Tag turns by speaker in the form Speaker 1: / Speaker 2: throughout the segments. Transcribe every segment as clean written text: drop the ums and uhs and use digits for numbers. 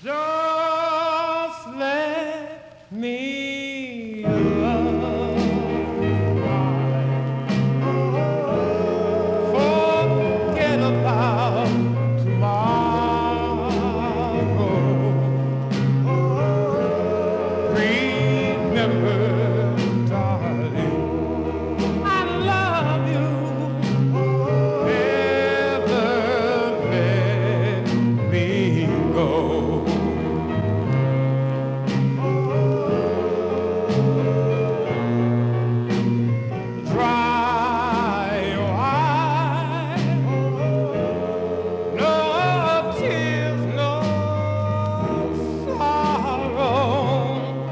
Speaker 1: Just let me forget about tomorrow. Remember, darling, I love you. Never let me go. Dry your eyes, no tears, no sorrow.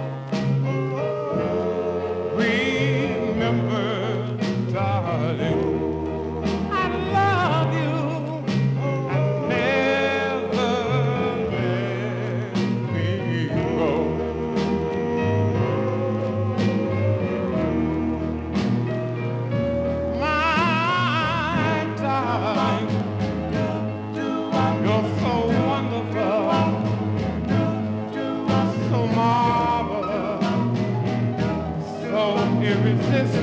Speaker 1: Remember, darling, I love you. Never let me go. My darling, you're so wonderful, so marvelous, so irresistible.